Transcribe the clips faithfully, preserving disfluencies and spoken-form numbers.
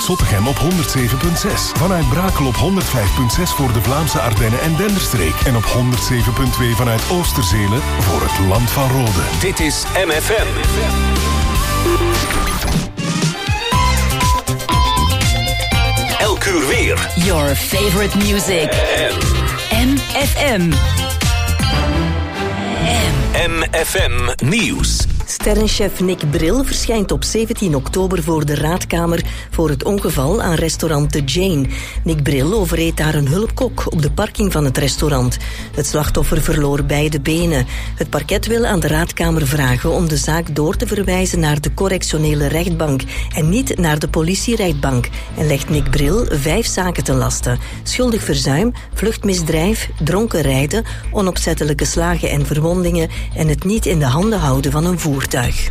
Zottegem op honderd zeven komma zes. Vanuit Brakel op honderd vijf komma zes voor de Vlaamse Ardennen en Denderstreek. En op honderd zeven komma twee vanuit Oosterzelen voor het Land van Rode. Dit is M F M. Elk uur weer. Your favorite music. M F M. M F M Nieuws. Sterrenchef Nick Bril verschijnt op zeventien oktober voor de raadkamer voor het ongeval aan restaurant The Jane. Nick Bril overreed daar een hulpkok op de parking van het restaurant. Het slachtoffer verloor beide benen. Het parket wil aan de raadkamer vragen om de zaak door te verwijzen naar de correctionele rechtbank en niet naar de politierechtbank en legt Nick Bril vijf zaken ten laste. Schuldig verzuim, vluchtmisdrijf, dronken rijden, onopzettelijke slagen en verwondingen en het niet in de handen houden van een voertuig.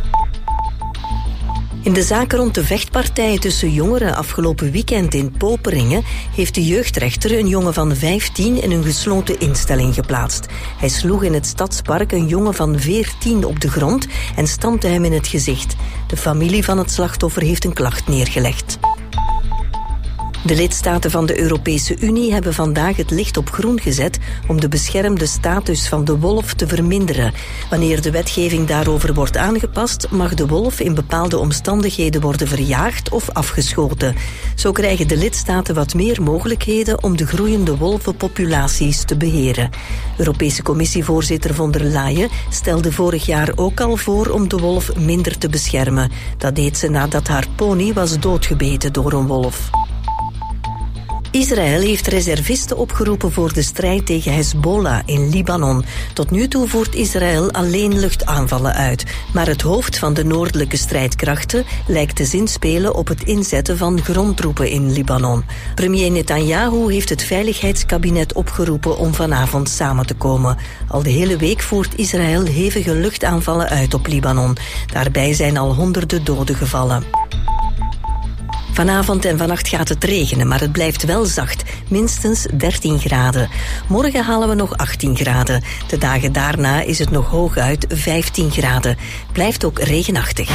In de zaak rond de vechtpartij tussen jongeren afgelopen weekend in Poperingen heeft de jeugdrechter een jongen van vijftien in een gesloten instelling geplaatst. Hij sloeg in het stadspark een jongen van veertien op de grond en stampte hem in het gezicht. De familie van het slachtoffer heeft een klacht neergelegd. De lidstaten van de Europese Unie hebben vandaag het licht op groen gezet om de beschermde status van de wolf te verminderen. Wanneer de wetgeving daarover wordt aangepast, mag de wolf in bepaalde omstandigheden worden verjaagd of afgeschoten. Zo krijgen de lidstaten wat meer mogelijkheden om de groeiende wolvenpopulaties te beheren. Europese Commissievoorzitter von der Leyen stelde vorig jaar ook al voor om de wolf minder te beschermen. Dat deed ze nadat haar pony was doodgebeten door een wolf. Israël heeft reservisten opgeroepen voor de strijd tegen Hezbollah in Libanon. Tot nu toe voert Israël alleen luchtaanvallen uit. Maar het hoofd van de noordelijke strijdkrachten lijkt te zinspelen op het inzetten van grondtroepen in Libanon. Premier Netanyahu heeft het Veiligheidskabinet opgeroepen om vanavond samen te komen. Al de hele week voert Israël hevige luchtaanvallen uit op Libanon. Daarbij zijn al honderden doden gevallen. Vanavond en vannacht gaat het regenen, maar het blijft wel zacht. Minstens dertien graden. Morgen halen we nog achttien graden. De dagen daarna is het nog hooguit vijftien graden. Blijft ook regenachtig.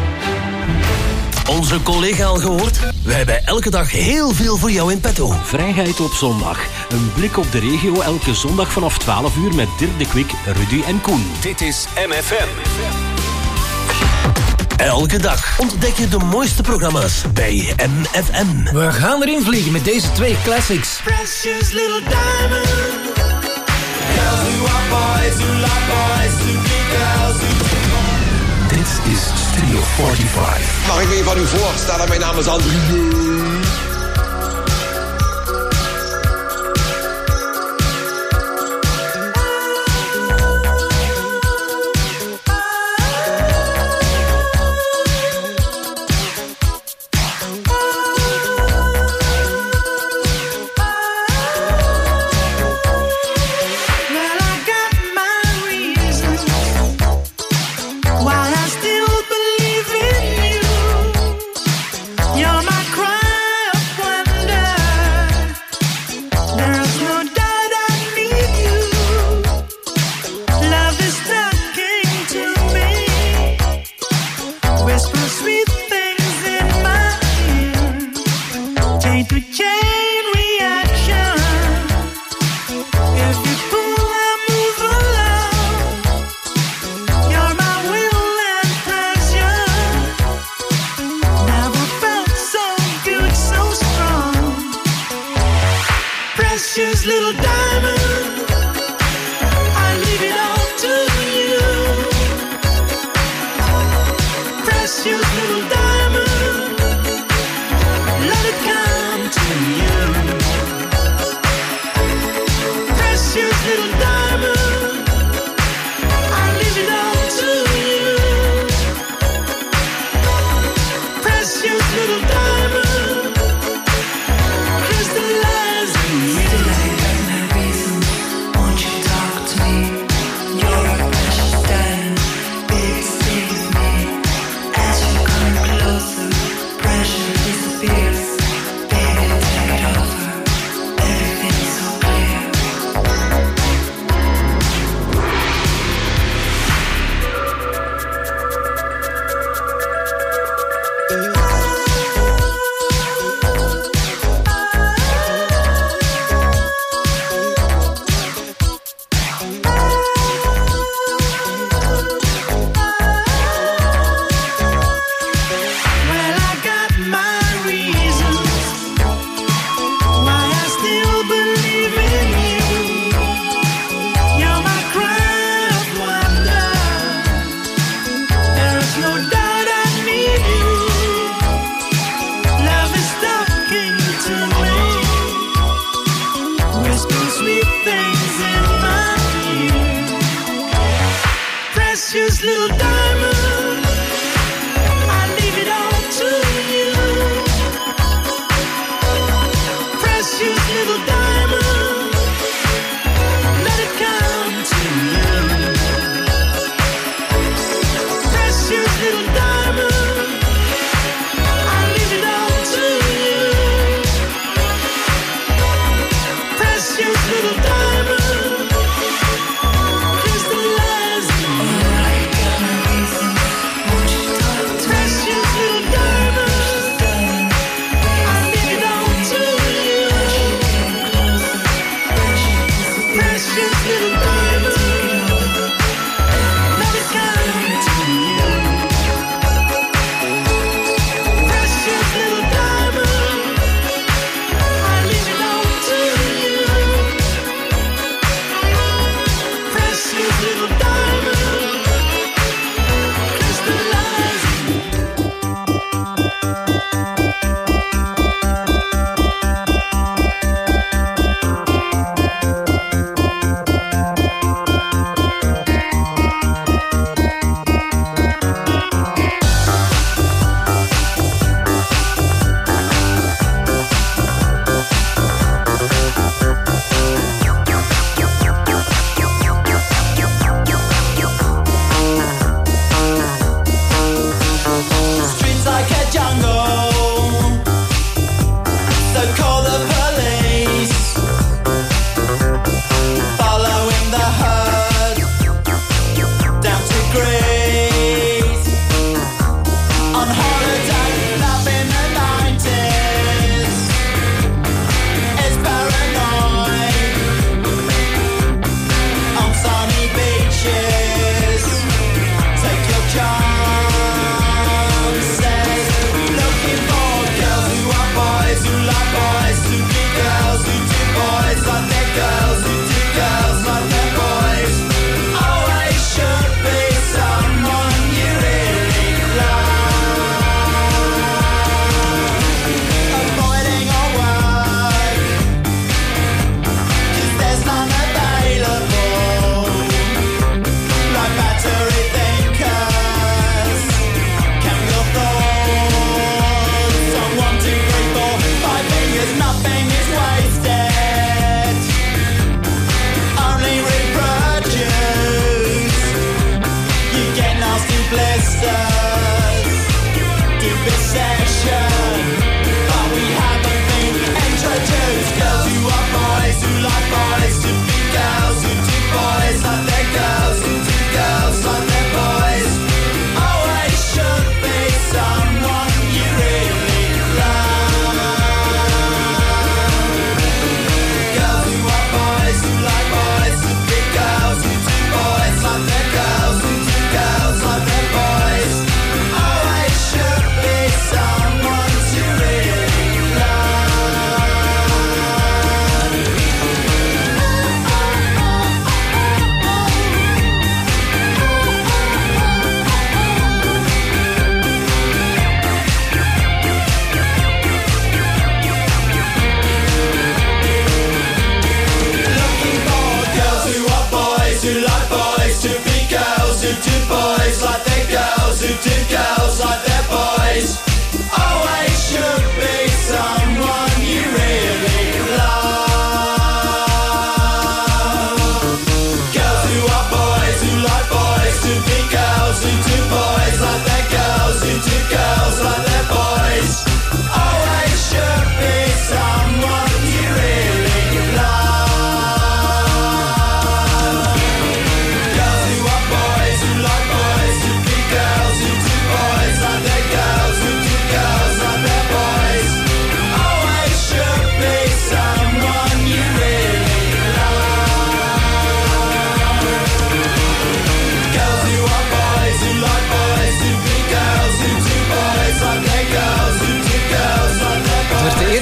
Onze collega al gehoord? Wij hebben elke dag heel veel voor jou in petto. Vrijheid op zondag. Een blik op de regio elke zondag vanaf twaalf uur met Dirk de Kwik, Rudy en Koen. Dit is M F M. Elke dag ontdek je de mooiste programma's bij M F M. We gaan erin vliegen met deze twee classics. Precious little diamond. Girls who are boys who like boys who be girls who... Dit is Studio vijfenveertig. Mag ik me van u voorstellen? Mijn naam is André.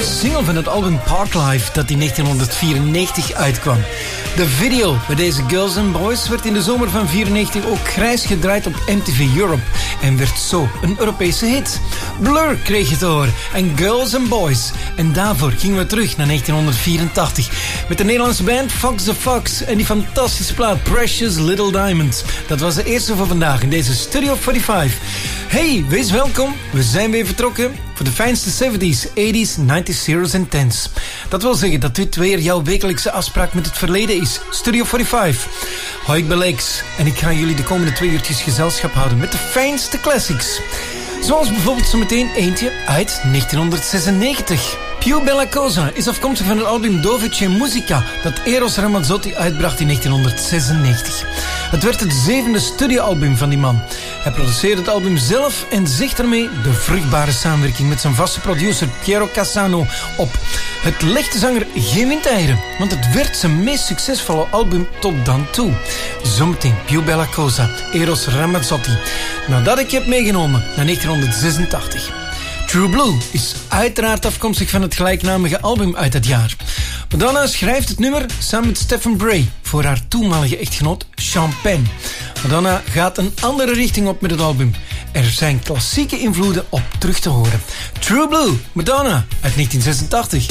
eerste single van het album Parklife dat in negentienhonderdvierennegentig uitkwam. De video bij deze Girls and Boys werd in de zomer van vierennegentig ook grijs gedraaid op M T V Europe en werd zo een Europese hit. Blur kreeg je te horen en Girls and Boys. En daarvoor gingen we terug naar negentienhonderdvierentachtig met de Nederlandse band Fox the Fox en die fantastische plaat Precious Little Diamond. Dat was de eerste voor vandaag in deze Studio vijfenveertig. Hey, wees welkom. We zijn weer vertrokken voor de fijnste zeventies, tachtiger, negentiger, zeros en tens. Dat wil zeggen dat dit weer jouw wekelijkse afspraak met het verleden is. Studio vijfenveertig. Hoi, ik ben Lex en ik ga jullie de komende twee uurtjes gezelschap houden met de fijnste classics. Zoals bijvoorbeeld zometeen eentje uit negentienhonderdzesennegentig. Più Bella Cosa is afkomstig van het album Dove c'è Musica dat Eros Ramazzotti uitbracht in negentienhonderdzesennegentig. Het werd het zevende studioalbum van die man. Hij produceerde het album zelf en zegt ermee de vruchtbare samenwerking met zijn vaste producer Piero Cassano op. Het legt de zanger geen windeieren, want het werd zijn meest succesvolle album tot dan toe. Zometeen Più Bella Cosa, Eros Ramazzotti. Nadat ik je heb meegenomen naar negentienhonderdzesentachtig. True Blue is uiteraard afkomstig van het gelijknamige album uit dat jaar. Madonna schrijft het nummer samen met Stephen Bray voor haar toenmalige echtgenoot Sean Penn. Madonna gaat een andere richting op met het album. Er zijn klassieke invloeden op terug te horen. True Blue, Madonna uit negentienhonderdzesentachtig.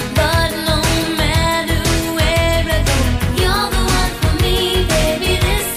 But no matter where I go, you're the one for me, baby. This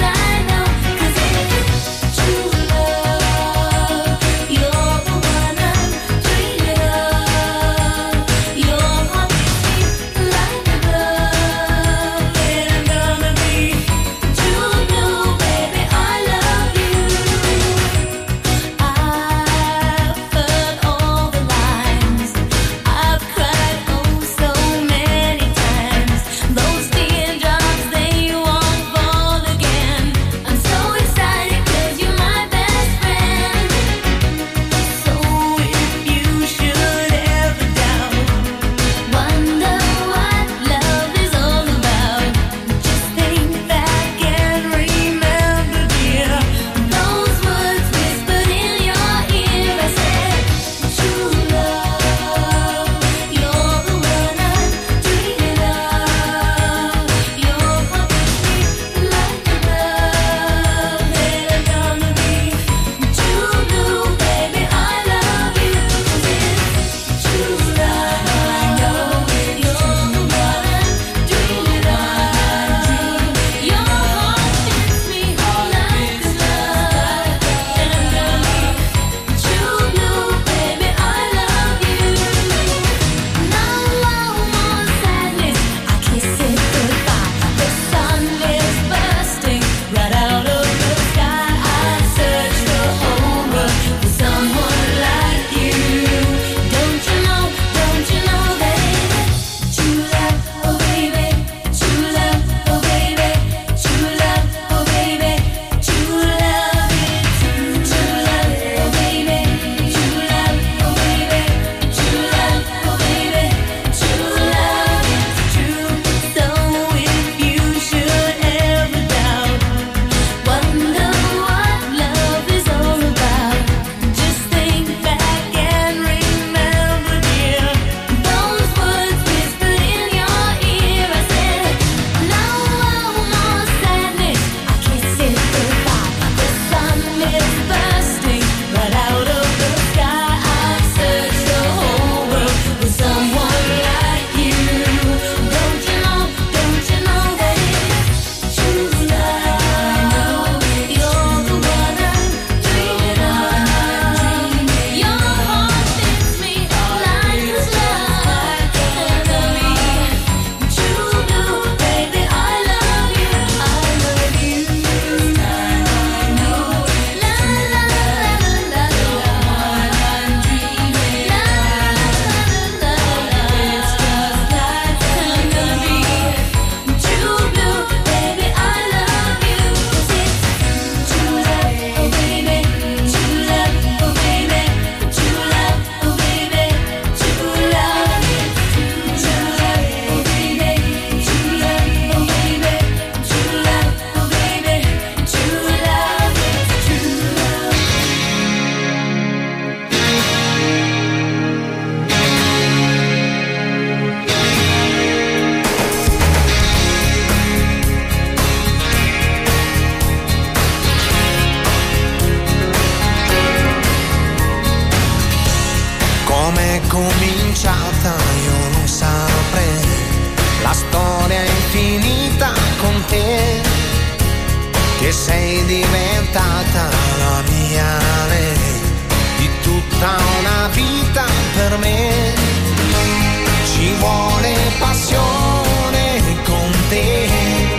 cominciata io non saprei, la storia è infinita con te, che sei diventata la mia lei, di tutta una vita per me. Ci vuole passione con te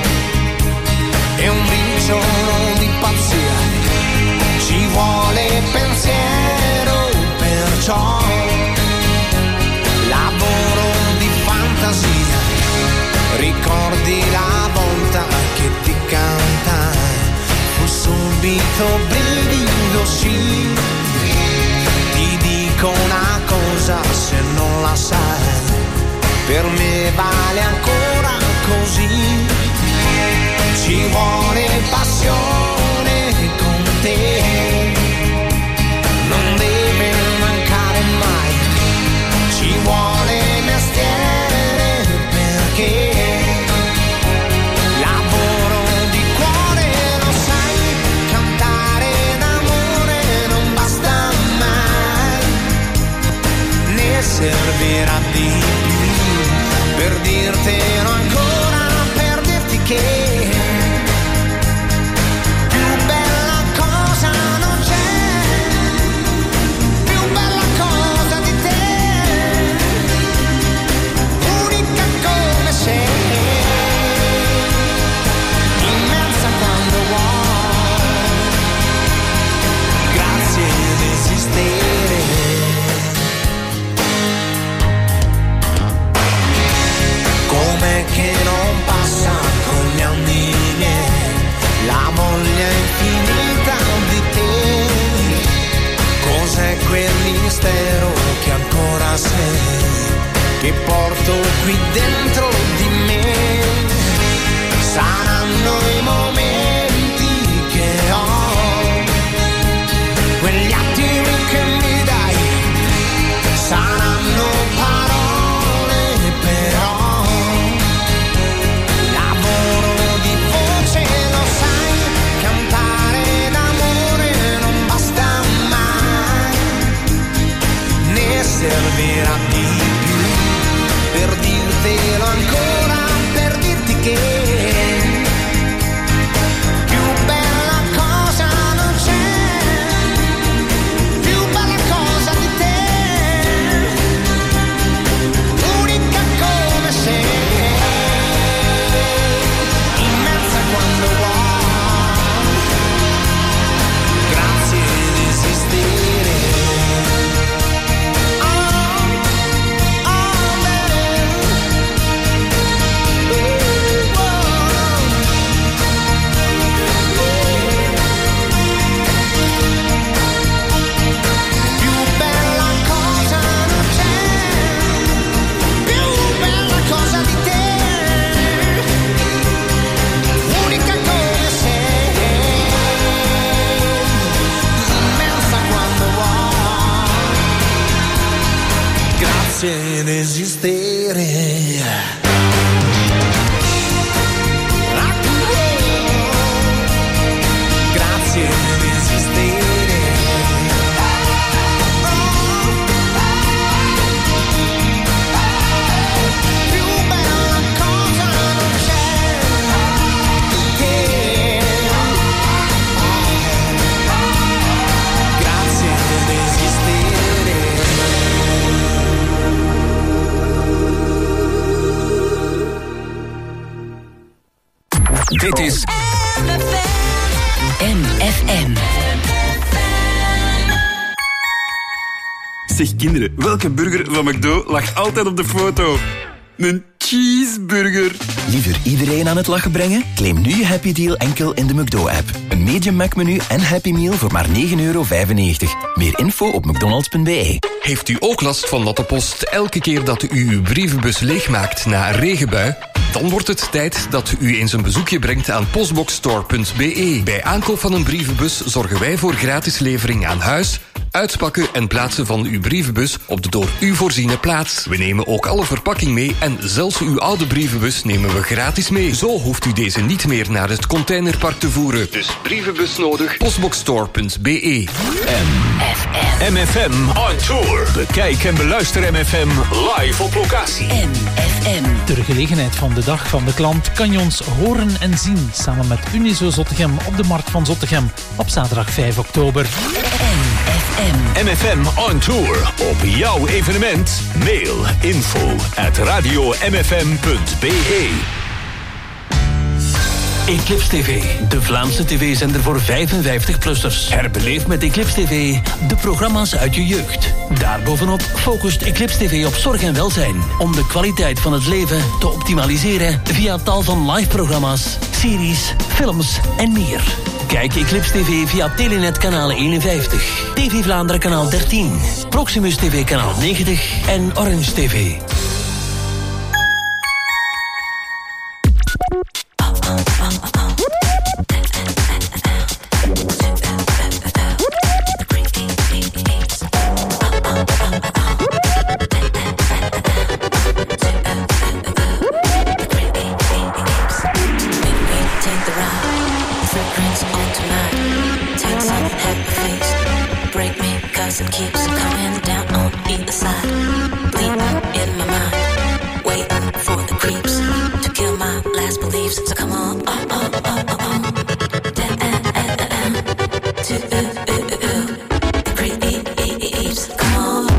e un briciolo di pazzia, ci vuole pensiero, perciò lavoro di fantasia. Ricordi la volta che ti cantai, fu subito brivido, sì. Ti dico una cosa, se non la sai, per me vale ancora così. Ci vuole passione con te, non deve mancare mai. Ci vuole mestiere perché lavoro di cuore, lo sai, cantare d'amore non basta mai, ne servirà di più per dirtelo ancora, per dirti che che non passa con gli anni miei, la voglia infinita di te. Cos'è quel mistero che ancora sei, che porto qui dentro di me? Saranno i momenti che ho, quegli attimi che mi dai, saranno parole però. Servirà di più per dirtelo ancora, per dirti che più bella cosa non c'è, più bella cosa di te, unica come sei, immensa quando vuoi, grazie di esistere. Grazie di esistere. Grazie di esistere. Più bella cosa non c'è che. Grazie di esistere. Dit is M F M. Zeg kinderen, welke burger van McDo lag altijd op de foto? Een cheeseburger. Liever iedereen aan het lachen brengen? Claim nu je Happy Deal enkel in de McDo-app. Een medium Mac-menu en Happy Meal voor maar negen euro vijfennegentig. Meer info op mcdonalds punt b e. Heeft u ook last van natte post elke keer dat u uw brievenbus leegmaakt na een regenbui? Dan wordt het tijd dat u eens een bezoekje brengt aan postboxstore punt b e. Bij aankoop van een brievenbus zorgen wij voor gratis levering aan huis, uitpakken en plaatsen van uw brievenbus op de door u voorziene plaats. We nemen ook alle verpakking mee en zelfs uw oude brievenbus nemen we gratis mee. Zo hoeft u deze niet meer naar het containerpark te voeren. Dus brievenbus nodig, postboxstore punt b e. M F M on tour. Bekijk en beluister M F M live op locatie. M F M. Ter gelegenheid van de Dag van de Klant kan je ons horen en zien samen met Unizo Zottegem op de Markt van Zottegem op zaterdag vijf oktober. M F M. M F M on tour. Op jouw evenement. Mail info at radio m f m punt b e. Eclipse T V, de Vlaamse tv-zender voor vijfenvijftig-plussers. Herbeleef met Eclipse T V de programma's uit je jeugd. Daarbovenop focust Eclipse T V op zorg en welzijn, om de kwaliteit van het leven te optimaliseren via tal van live-programma's, series, films en meer. Kijk Eclipse T V via Telenet kanaal eenenvijftig, T V Vlaanderen kanaal dertien, Proximus T V kanaal negentig en Orange T V. It keeps coming down on either side, bleeding in my mind, waiting for the creeps to kill my last beliefs. So come on, oh, oh, oh, oh, oh. Down, to, uh, uh, uh, uh. The creeps, come on.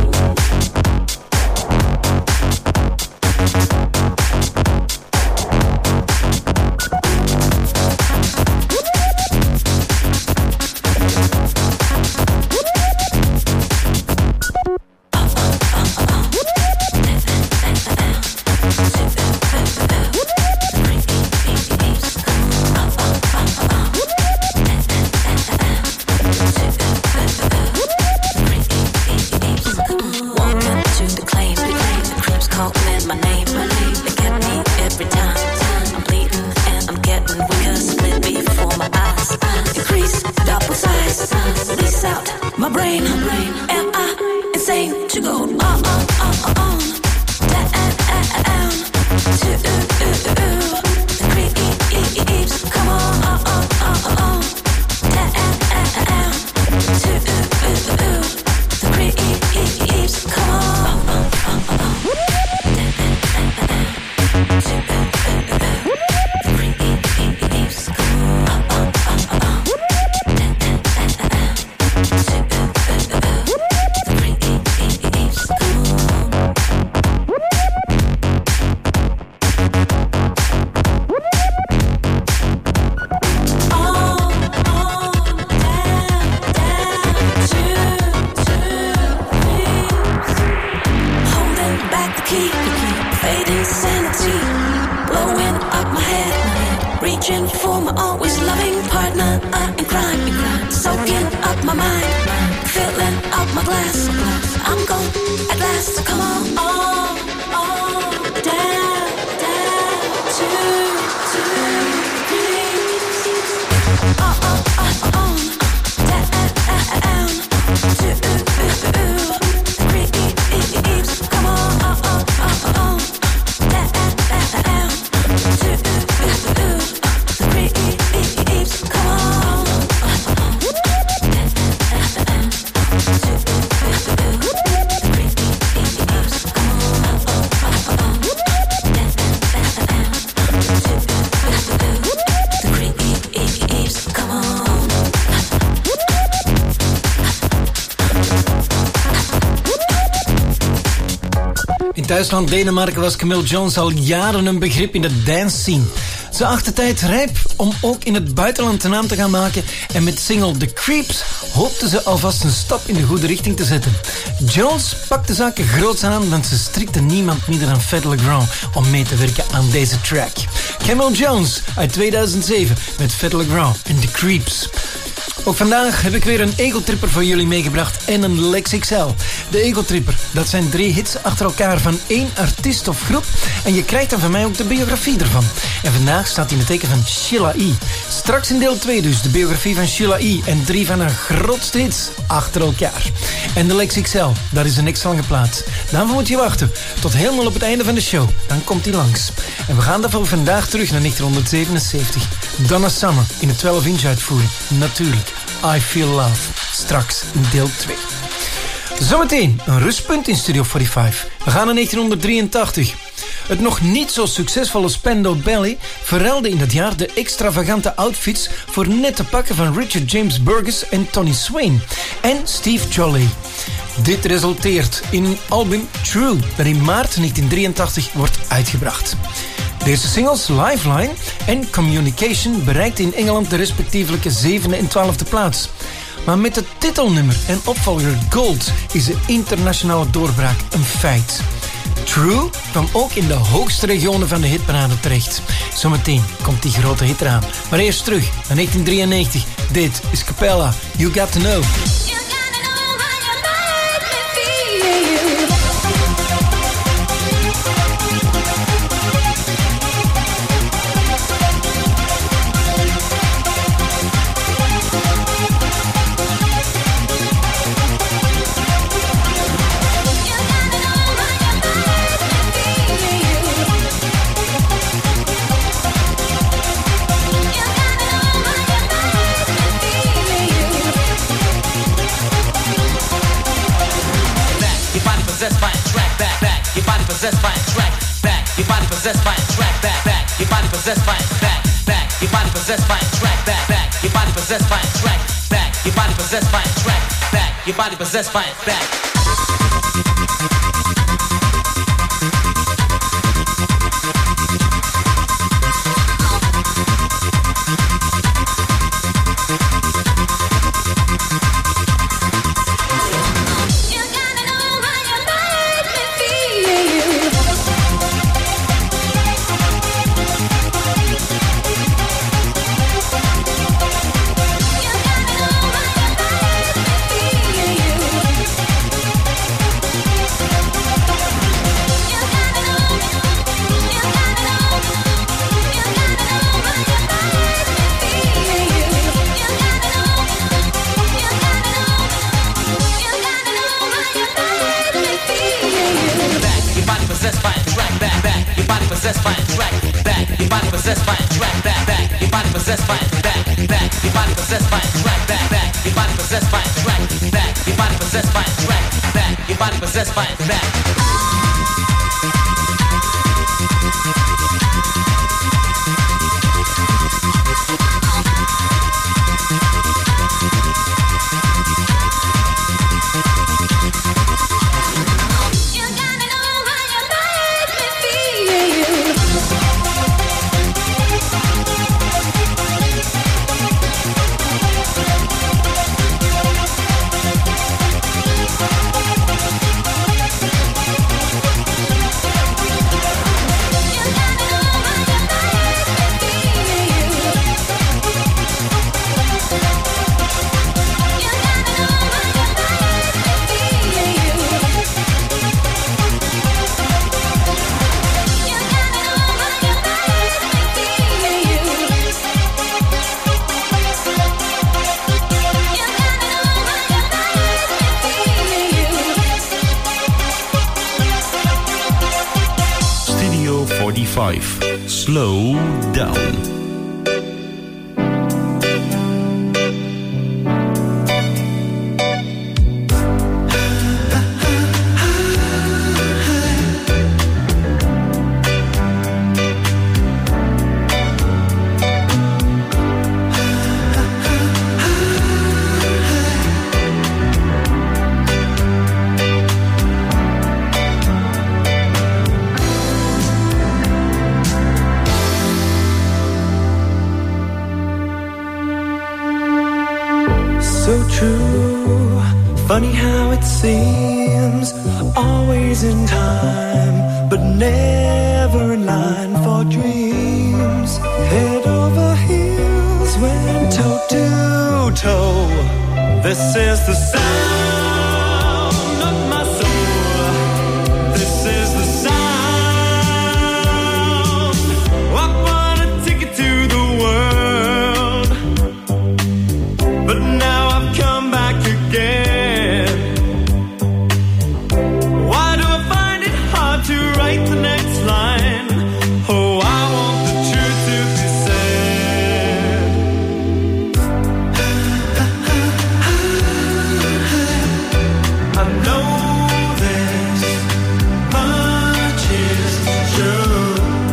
In thuisland Denemarken was Camille Jones al jaren een begrip in de dance scene. Ze acht de tijd rijp om ook in het buitenland een naam te gaan maken en met single The Creeps hoopte ze alvast een stap in de goede richting te zetten. Jones pakte zaken groots aan, want ze strikte niemand minder dan Fedde Le Grand om mee te werken aan deze track. Camille Jones uit tweeduizend zeven met Fedde Le Grand en The Creeps. Ook vandaag heb ik weer een Ego-tripper voor jullie meegebracht en een Lex X L. De Ego-tripper, dat zijn drie hits achter elkaar van één artiest of groep. En je krijgt dan van mij ook de biografie ervan. En vandaag staat in het teken van Sheila E. Straks in deel twee dus de biografie van Sheila E. En drie van haar grootste hits achter elkaar. En de Lex X L, dat is een extra lange plaat. Daarvoor moet je wachten tot helemaal op het einde van de show. Dan komt hij langs. En we gaan daarvoor vandaag terug naar negentien zevenenzeventig. Donna Summer in de twaalf inch uitvoering. Natuurlijk, I Feel Love. Straks in deel twee. Zometeen een rustpunt in Studio vijfenveertig. We gaan naar negentien drieëntachtig. Het nog niet zo succesvolle Spandau Ballet verruilde in dat jaar de extravagante outfits voor nette pakken van Richard James Burgess en Tony Swain en Steve Jolie. Dit resulteert in een album True, dat in maart negentien drieëntachtig wordt uitgebracht. Deze singles Lifeline en Communication bereikten in Engeland de respectievelijke zevende en twaalfde plaats. Maar met het titelnummer en opvolger Gold is de internationale doorbraak een feit. True kwam ook in de hoogste regionen van de hitparade terecht. Zometeen komt die grote hit eraan. Maar eerst terug naar negentien drieënnegentig. Dit is Capella, You Got To Know. Possessed by a track back. Your body possessed by a track back back. Your body possessed by a back back. Your body possessed by a track back back. Your body possessed by a track back. Your body possessed by a track back. Your body possessed by a back. Slow down. Funny how it seems, always in time, but never in line for dreams. Head over heels, went toe to toe. This is the sound of my soul. This is the sound. I wanna take it to the world, but now I've come back again. Why do I find it hard to write the next line? Oh, I want the truth to be said. I know this much is true.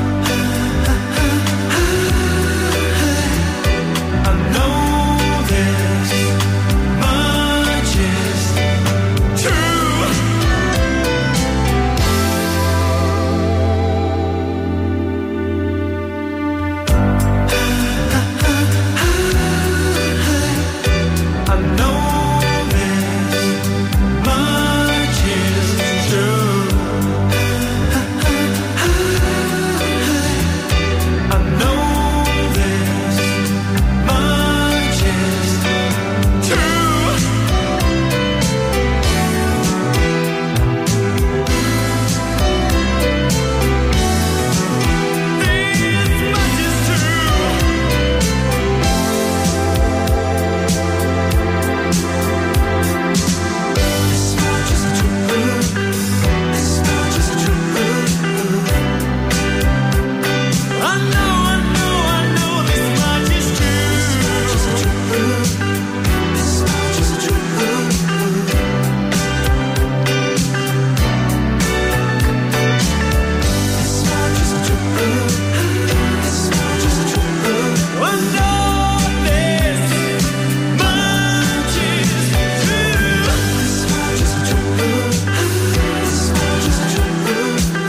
I know this much is true. I know this much is true. I know this much is true. This much is true. This much is true. This much is true. I know, I know, I know this much is true. This much is true. This much is true. This much is true. I know this much is true. This much is true. This much is true.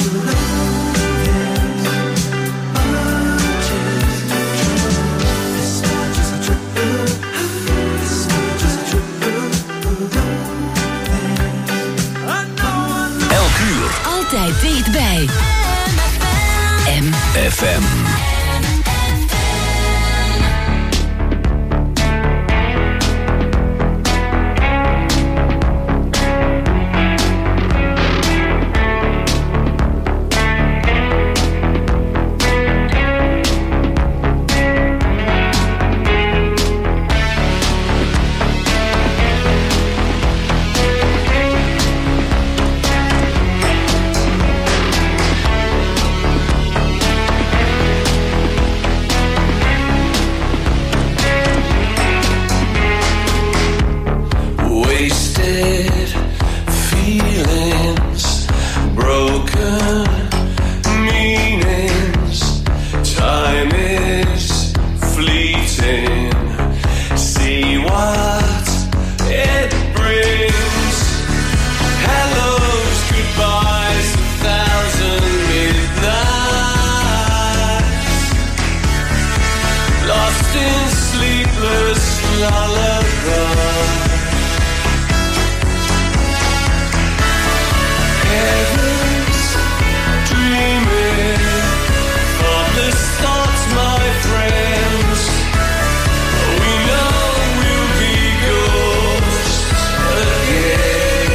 Elk uur. Altijd dichtbij. M. F M. Wasted feelings, broken meanings. Time is fleeting. See what it brings. Hellos, goodbyes, a thousand midnights. Lost in sleepless lullaby. Heavens dreaming, thoughtless thoughts, my friends. We know we'll be ghosts again.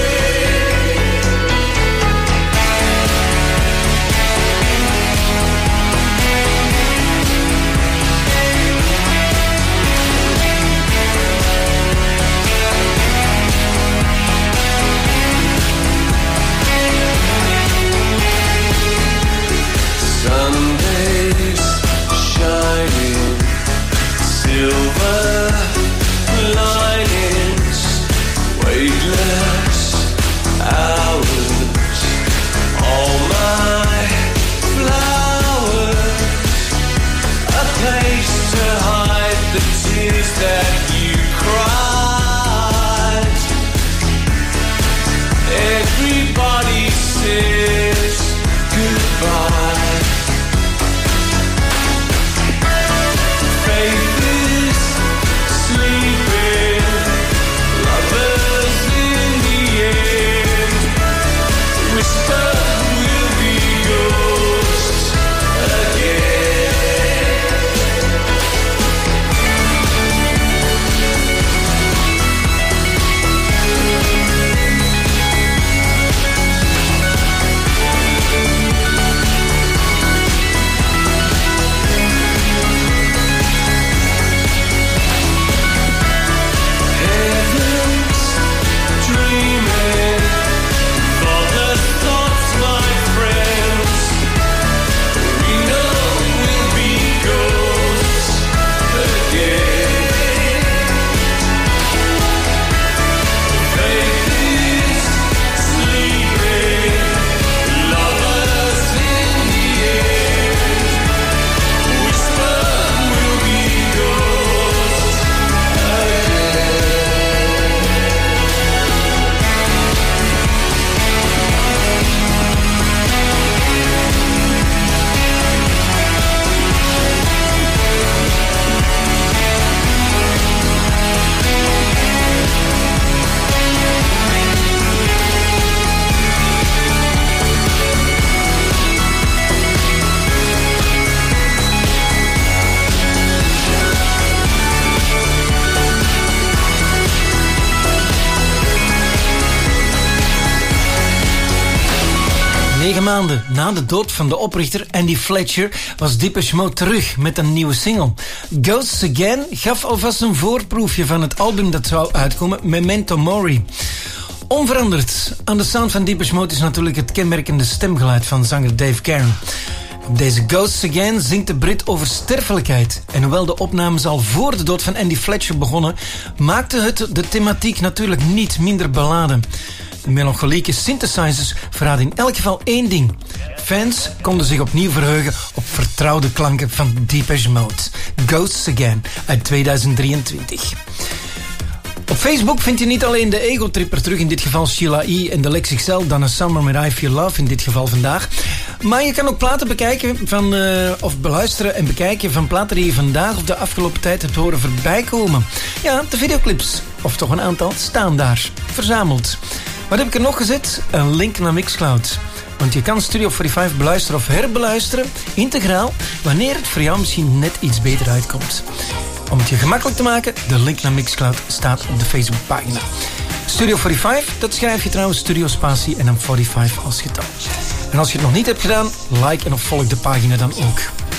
Negen maanden na de dood van de oprichter Andy Fletcher was Depeche Mode terug met een nieuwe single. Ghosts Again gaf alvast een voorproefje van het album dat zou uitkomen, Memento Mori. Onveranderd aan de sound van Depeche Mode is natuurlijk het kenmerkende stemgeluid van zanger Dave Cairn. Op deze Ghosts Again zingt de Brit over sterfelijkheid. En hoewel de opnames al voor de dood van Andy Fletcher begonnen, maakte het de thematiek natuurlijk niet minder beladen. De melancholieke synthesizers verraden in elk geval één ding. Fans konden zich opnieuw verheugen op vertrouwde klanken van Depeche Mode. Ghosts Again uit tweeduizend drieëntwintig. Op Facebook vind je niet alleen de Ego-tripper terug, in dit geval Sheila E. en de Lex X L, Donna Summer met I Feel Love, in dit geval vandaag. Maar je kan ook platen bekijken van, uh, of beluisteren en bekijken van platen die je vandaag of de afgelopen tijd hebt horen voorbij komen. Ja, de videoclips, of toch een aantal, staan daar, verzameld. Wat heb ik er nog gezet? Een link naar Mixcloud. Want je kan Studio vijfenveertig beluisteren of herbeluisteren, integraal, wanneer het voor jou misschien net iets beter uitkomt. Om het je gemakkelijk te maken, de link naar Mixcloud staat op de Facebookpagina. Studio vijfenveertig, dat schrijf je trouwens Studio Spatie en dan vijfenveertig als getal. En als je het nog niet hebt gedaan, like en of volg de pagina dan ook.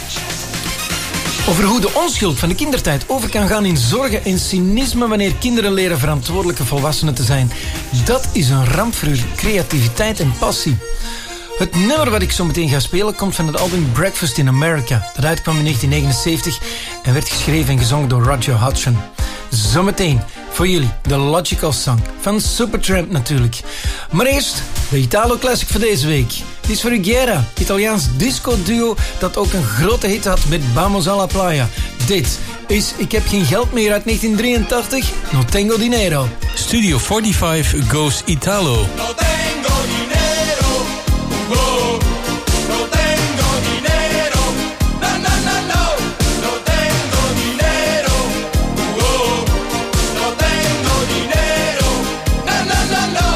Over hoe de onschuld van de kindertijd over kan gaan in zorgen en cynisme wanneer kinderen leren verantwoordelijke volwassenen te zijn. Dat is een ramp voor hun creativiteit en passie. Het nummer wat ik zo meteen ga spelen komt van het album Breakfast in America. Dat uitkwam in negentien negenenzeventig en werd geschreven en gezongen door Roger Hodgson. Zometeen voor jullie de Logical Song van Supertramp natuurlijk. Maar eerst de Italo-classic voor deze week. Dit is voor Guerra, Italiaans disco-duo dat ook een grote hit had met Vamos alla Playa. Dit is Ik heb geen geld meer uit negentien drieëntachtig, No Tengo Dinero. Studio vijfenveertig goes Italo. No tengo dinero, oh, no tengo dinero, no, no, no, no, no tengo dinero, oh, no tengo dinero, no, no, no, no.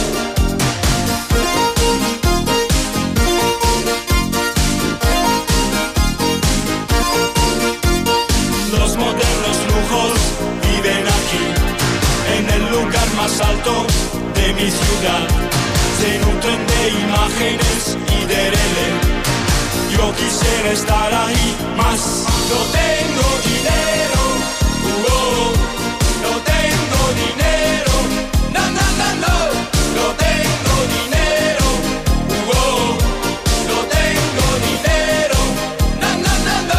Los modernos lujos viven aquí, en el lugar más alto de mi ciudad. Se nutren de imágenes y de rele. Yo quisiera estar ahí, más no tengo dinero. Oh, no tengo dinero. No, no, no, no. No tengo dinero. Oh, no tengo dinero. No, no, no, no.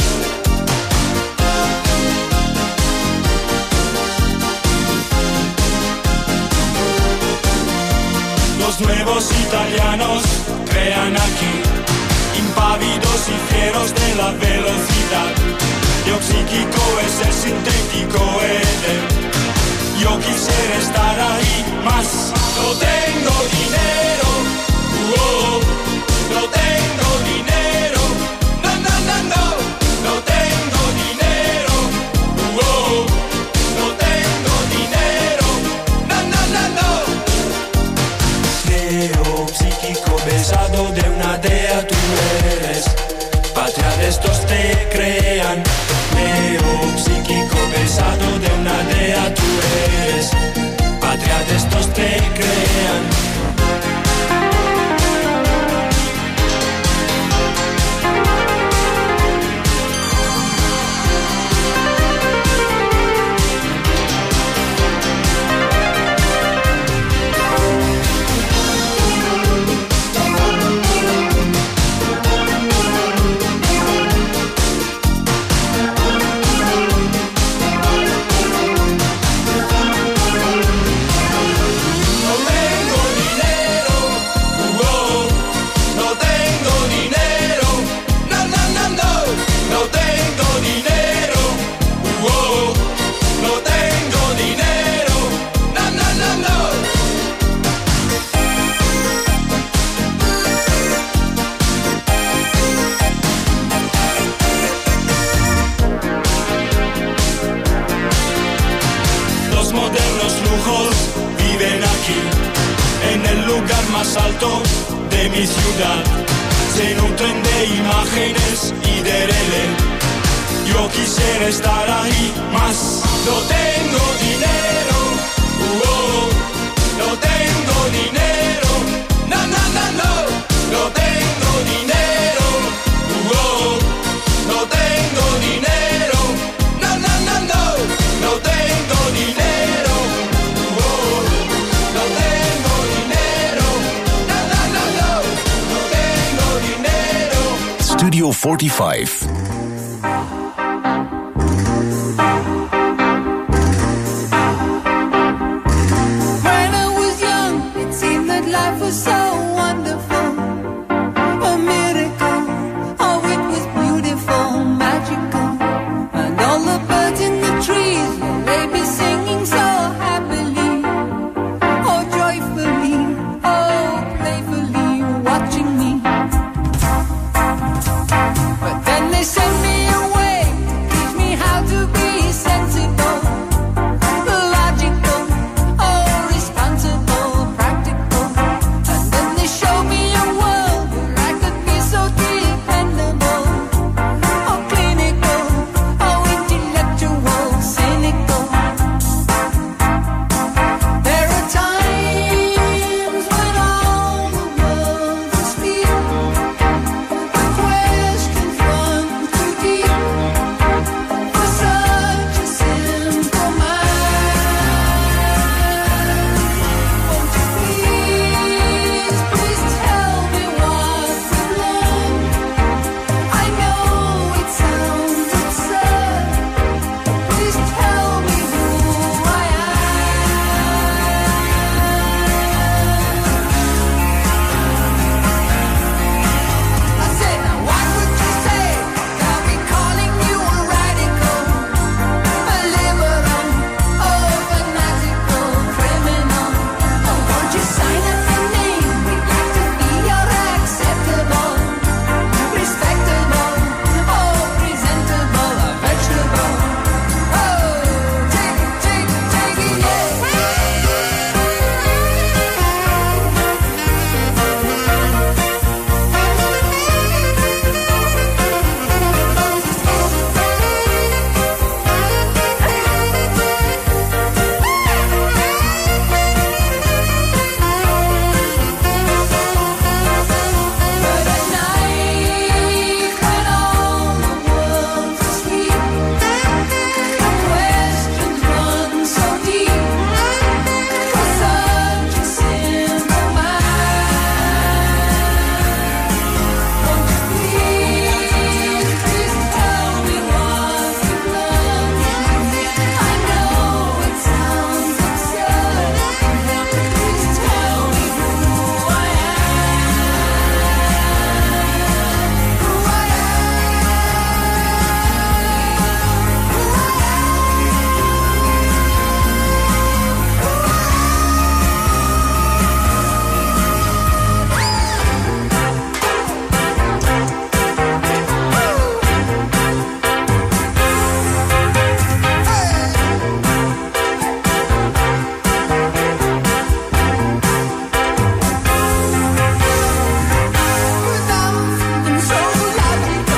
Los nuevos italianos crean aquí, impávidos y fieros de la velocidad. Yo psíquico es el sintético Eden. Yo quisiera estar ahí, más no tengo dinero. Oh, no tengo dinero. No, no, no, no. No tengo dinero. Oh, no tengo dinero. No, no, no, no. Psíquico besado de una dea tú eres, patria de estos te crean. Neo psíquico besado de una dea tú eres, patria de estos te crean. Más alto de mi ciudad, se nutren de imágenes y de rele. Yo quisiera estar ahí, más no tengo dinero. Oh, no tengo dinero. No, no, no, no. forty-five. When I was young, it seemed that life was so wonderful, a miracle. Oh, it was beautiful, magical, and all the birds in the trees, they be singing so happily, oh joyfully, oh playfully, watching me. But then they sent me away to teach me how to be sensible, logical, oh responsible, practical. And then they showed me a world where I could be so dependable, oh clinical, oh intellectual, cynical. There are times when all the world is asleep, the questions run too deep for such a simple mind. Won't you please, please tell me what you've learned? I know it sounds absurd. Please tell me who I am. I said, now what would you say? They'll be calling you a radical, a liberal, oh fanatical criminal. Oh, won't you sign up your name? We'd like to be your acceptable, respectable, oh presentable, a vegetable. Oh, take it, take it, take it, yeah. But at night, when all the world's asleep, the questions run so deep for such a simple mind. Won't you please, please tell me what you've learned? I know it sounds absurd. Please tell me who I am. Who I am so logical.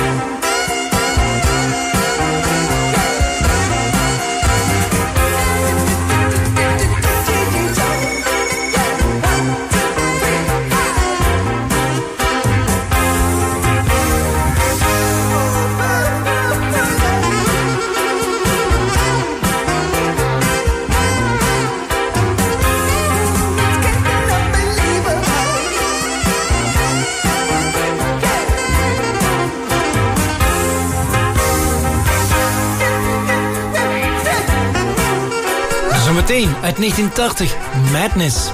Zometeen uit negentien tachtig, Madness.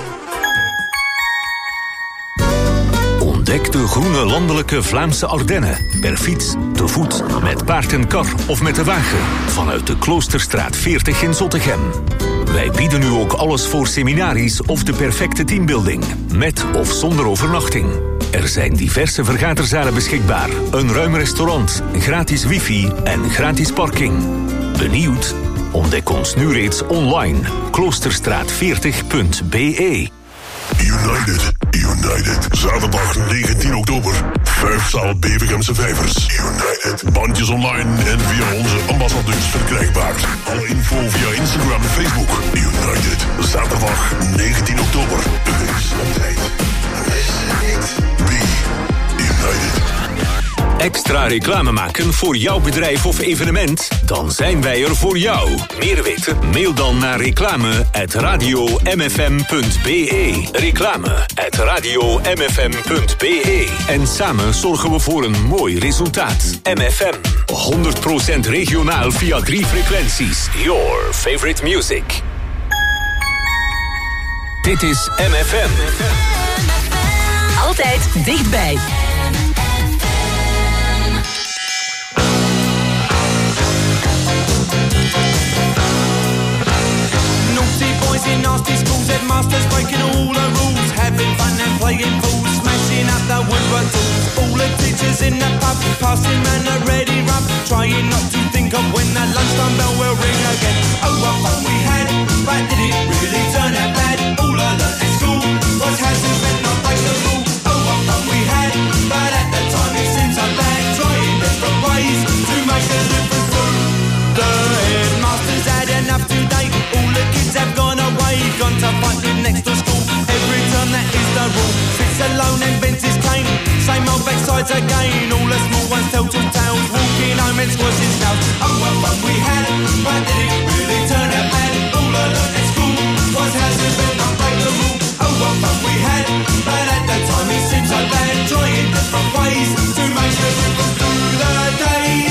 Ontdek de groene landelijke Vlaamse Ardennen. Per fiets, te voet, met paard en kar of met de wagen. Vanuit de Kloosterstraat veertig in Zottegem. Wij bieden nu ook alles voor seminaries of de perfecte teambuilding. Met of zonder overnachting. Er zijn diverse vergaderzalen beschikbaar. Een ruim restaurant, gratis wifi en gratis parking. Benieuwd? Ontdek ons nu reeds online. kloosterstraat veertig punt b e. United, United. Zaterdag negentien oktober. Vijfzaal Bevergemse Vijvers. United. Bandjes online en via onze ambassadeurs verkrijgbaar. Alle info via Instagram en Facebook. United. Zaterdag negentien oktober. Wees op tijd. Wees niet. Be United. Extra reclame maken voor jouw bedrijf of evenement? Dan zijn wij er voor jou. Meer weten? Mail dan naar reclame at radio m f m punt b e. Reclame at radio m f m punt b e. En samen zorgen we voor een mooi resultaat. M F M, honderd procent regionaal via drie frequenties. Your favorite music. Dit is M F M. Altijd dichtbij. In nasty schools, headmasters breaking all the rules, having fun and playing fools, smashing up the woodwork tools. All the teachers in the pub, passing round the ready rub, trying not to think of when the lunchtime bell will ring again. Oh, what fun we had, but did it really turn out bad? All I learnt at school was hasn't meant not break the rule. Oh, what fun we had, but at the time it seemed so bad, trying different ways to make a difference too. The headmasters had enough today, all the kids have gone away, gone to fight with next to school. Every term that is the rule, sits alone and bends his cane. Same old backsides again, all the small ones tell two tales, walking home and squashing snails. Oh, what fun we had, but did it really turn out bad? All I learnt at school was how to bend and break the rule. Oh, what fun we had, but at the time it seemed so bad, trying different ways to make the difference through the days.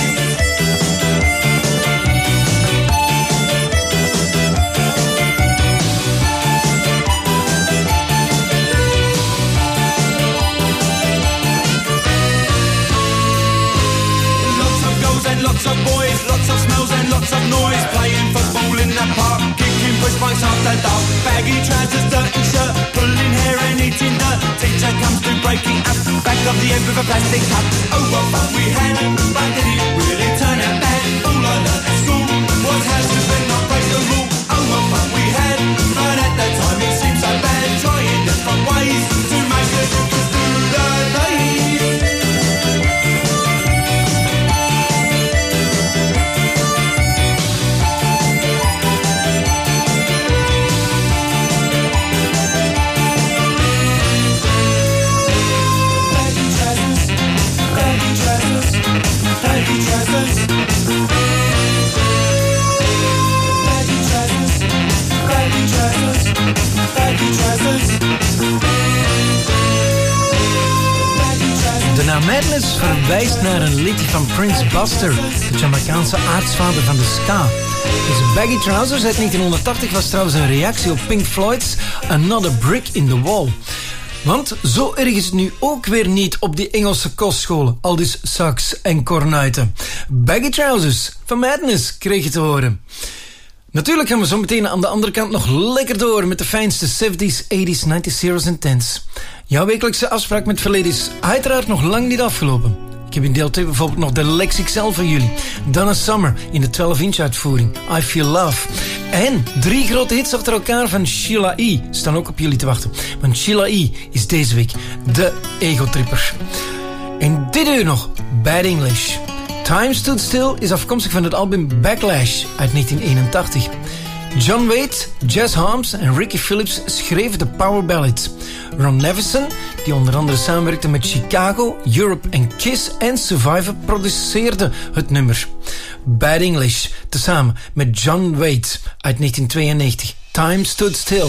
And lots of boys, lots of smells and lots of noise, playing football in the park, kicking push bikes after dark, baggy trousers, dirty shirt, pulling hair and eating dirt. Teacher comes to break it up, back of the end with a plastic cup. Oh, what fun we had, but did it really turn out bad? All I learnt at school was how to bend not break the rule. Oh, what fun we had, but at that time it seemed so bad, trying different ways to make a difference through the days. Baggy trousers, baggy trousers, baggy trousers, baggy trousers. De naam Madness verwijst naar een liedje van Prince Buster, de Jamaicaanse aartsvader van de ska. Deze baggy trousers uit negentienhonderdtachtig was trouwens een reactie op Pink Floyd's Another Brick in the Wall. Want zo erg is het nu ook weer niet op die Engelse kostscholen, al dus sax en kornuiten. Baggy trousers van Madness kreeg je te horen. Natuurlijk gaan we zo meteen aan de andere kant nog lekker door met de fijnste zeventies, tachtiger, negentiger, zeros en tens. Jouw wekelijkse afspraak met verleden is uiteraard nog lang niet afgelopen. Ik heb in deel twee bijvoorbeeld nog de Lex X L voor jullie. Donna Summer in de twaalf inch uitvoering. I Feel Love. En drie grote hits achter elkaar van Sheila E. staan ook op jullie te wachten. Want Sheila E. is deze week de egotripper. En dit uur nog Bad English. Time Stood Still is afkomstig van het album Backlash uit negentien eenentachtig. John Waite, Jazz Harms en Ricky Phillips schreven de power ballads. Ron Nevison, die onder andere samenwerkte met Chicago, Europe en Kiss en Survivor, produceerde het nummer. Bad English, tezamen met John Waite uit negentien tweeënnegentig. Time Stood Still.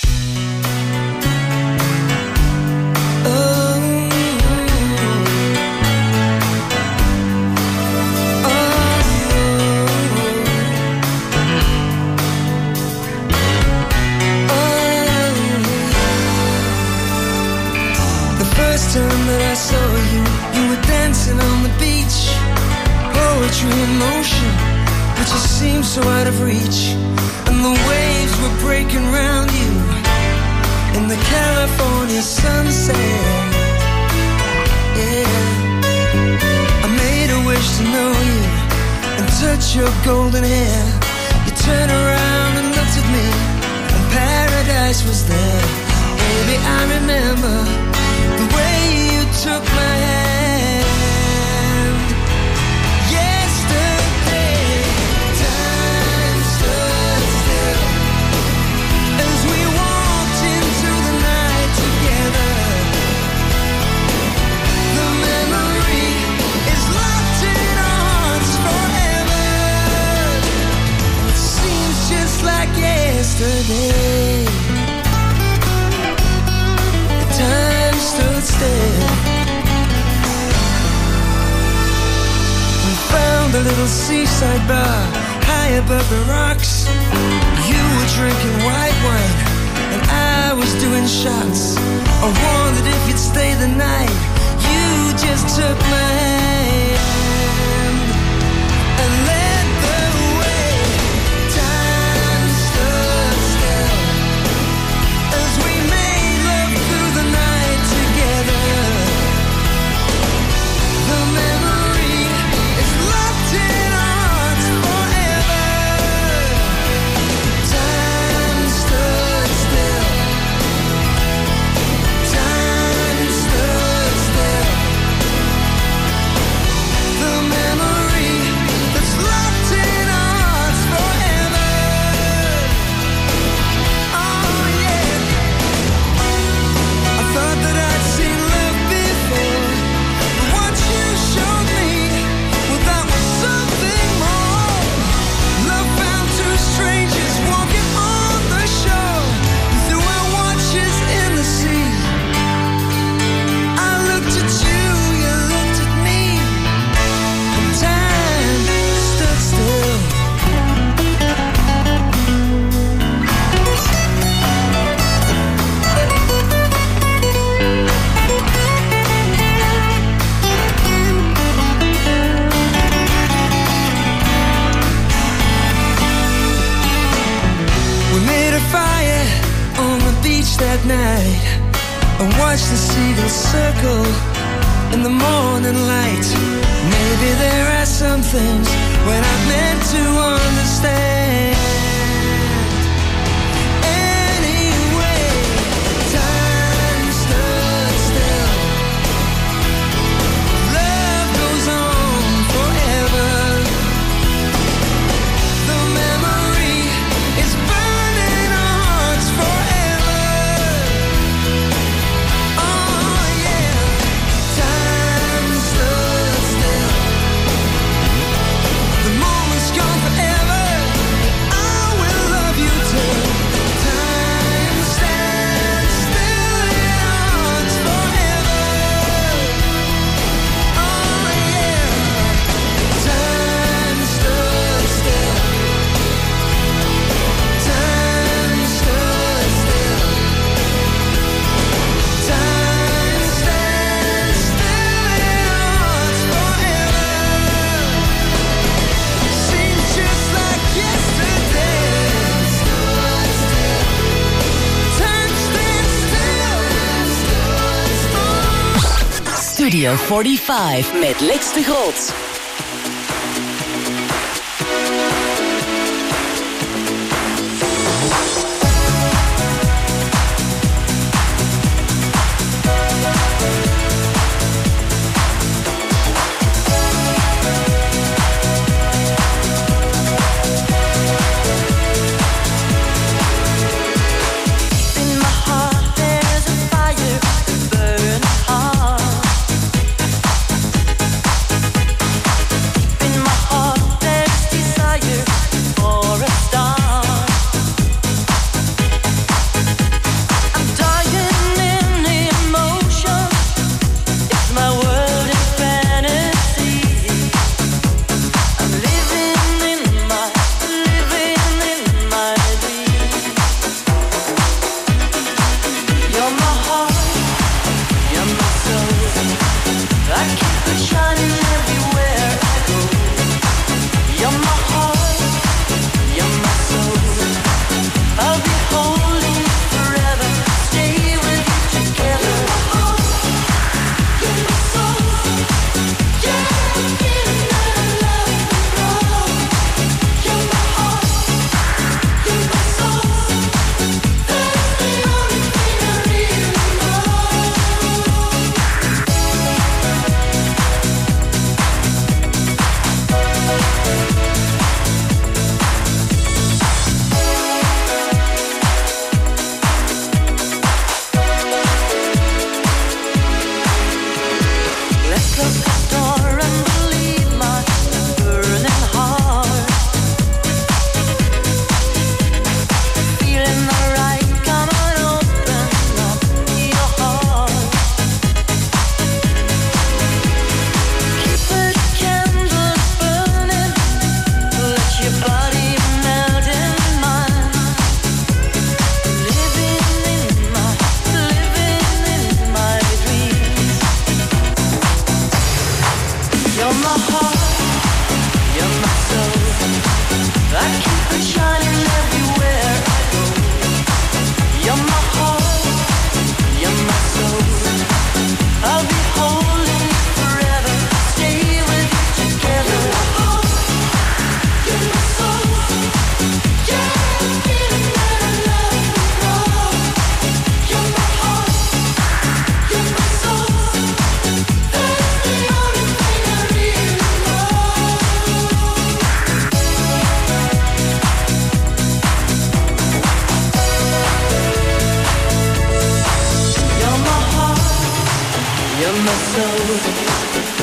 Time that I saw you, you were dancing on the beach. Poetry in motion, but you seemed so out of reach. And the waves were breaking round you in the California sunset. Yeah, I made a wish to know you and touch your golden hair. You turned around and looked at me, and paradise was there. Baby, I remember the way you took my hand. Yesterday, time stood still as we walked into the night together. The memory yesterday. Time stood still. We found a little seaside bar high above the rocks. You were drinking white wine and I was doing shots. I wondered if you'd stay the night. You just took my hand and led the way. Time stood still as we made love through the night together. The memory is locked in our hearts forever. Time stood still. Time stood still. The memory that's locked in our hearts forever. Oh yeah. I thought that I'd seen love before, but what you showed me, well, that was something more. Love found two strangers walking on the shore. We threw our watches in the sea. I looked at you, you looked at me, and time stood still. We made a fire on the beach that night and watched the seagulls circle in the morning light. Maybe there are some things when I'm meant to understand. Anyway, time stood still. Love goes on forever. The memory is burning our hearts forever. Oh yeah, time stood still. The moment's gone forever. I will love you till time stands still in our hearts forever. Oh yeah, time stood still. Time stood still. Time stands still in our hearts forever. Seems just like yesterday. Time stands still. Studio forty-five met Lex de Groot. In my heart there's a fire that burns hard.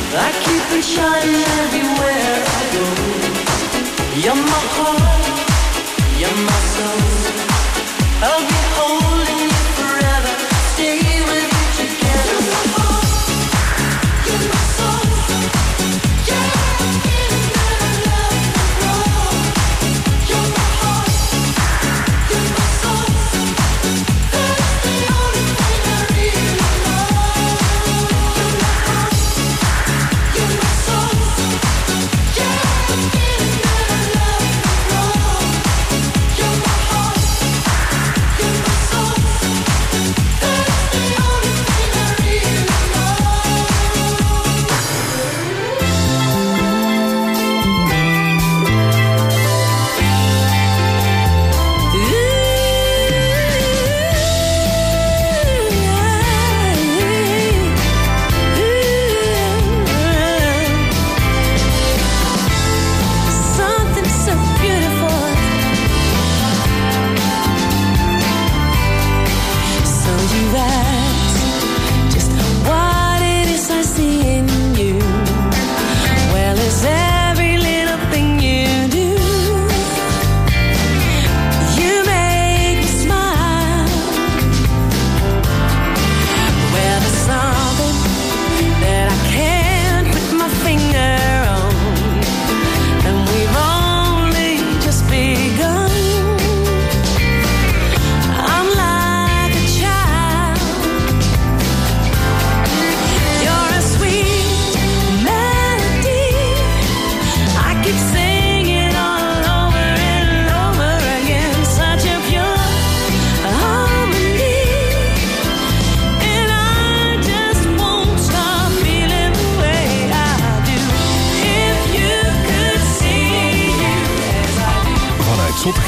I keep it shining everywhere I go. You're my heart, you're my soul. I'll